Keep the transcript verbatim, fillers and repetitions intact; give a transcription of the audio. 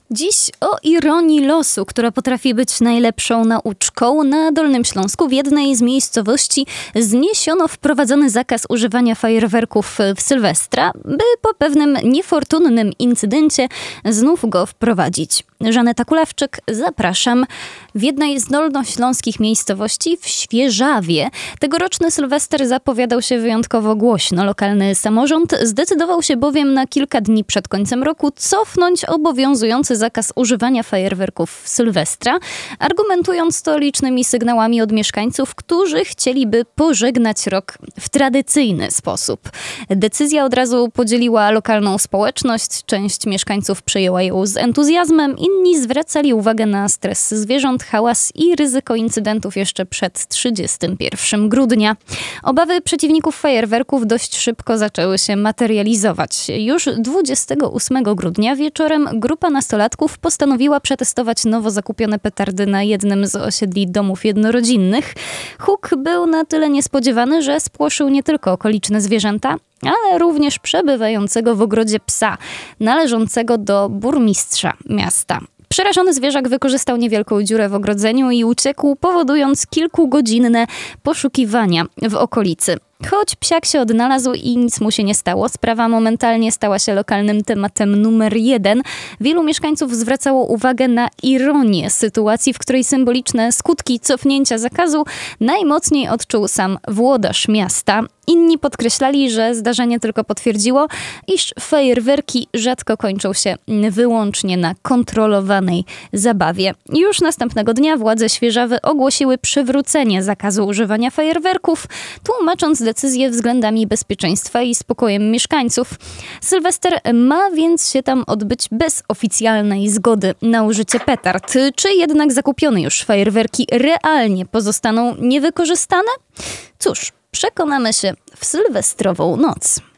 Dziś o ironii losu, która potrafi być najlepszą nauczką. Na Dolnym Śląsku w jednej z miejscowości zniesiono wprowadzony zakaz używania fajerwerków w Sylwestra, by po pewnym niefortunnym incydencie znów go wprowadzić. Żaneta Kulawczyk, zapraszam. W jednej z dolnośląskich miejscowości w Świeżawie tegoroczny Sylwester zapowiadał się wyjątkowo głośno. Lokalny samorząd zdecydował się bowiem na kilka dni przed końcem roku cofnąć obowiązujący zakaz używania fajerwerków w Sylwestra, argumentując to licznymi sygnałami od mieszkańców, którzy chcieliby pożegnać rok w tradycyjny sposób. Decyzja od razu podzieliła lokalną społeczność, część mieszkańców przyjęła ją z entuzjazmem, inni zwracali uwagę na stres zwierząt, hałas i ryzyko incydentów jeszcze przed trzydziestego pierwszego grudnia. Obawy przeciwników fajerwerków dość szybko zaczęły się materializować. Już dwudziestego ósmego grudnia wieczorem grupa nastolatków postanowiła przetestować nowo zakupione petardy na jednym z osiedli domów jednorodzinnych. Huk był na tyle niespodziewany, że spłoszył nie tylko okoliczne zwierzęta, ale również przebywającego w ogrodzie psa, należącego do burmistrza miasta. Przerażony zwierzak wykorzystał niewielką dziurę w ogrodzeniu i uciekł, powodując kilkugodzinne poszukiwania w okolicy. Choć psiak się odnalazł i nic mu się nie stało, sprawa momentalnie stała się lokalnym tematem numer jeden. Wielu mieszkańców zwracało uwagę na ironię sytuacji, w której symboliczne skutki cofnięcia zakazu najmocniej odczuł sam włodarz miasta. Inni podkreślali, że zdarzenie tylko potwierdziło, iż fajerwerki rzadko kończą się wyłącznie na kontrolowanej zabawie. Już następnego dnia władze Świeżawy ogłosiły przywrócenie zakazu używania fajerwerków, tłumacząc decyzję względami bezpieczeństwa i spokojem mieszkańców. Sylwester ma więc się tam odbyć bez oficjalnej zgody na użycie petard. Czy jednak zakupione już fajerwerki realnie pozostaną niewykorzystane? Cóż, przekonamy się w sylwestrową noc.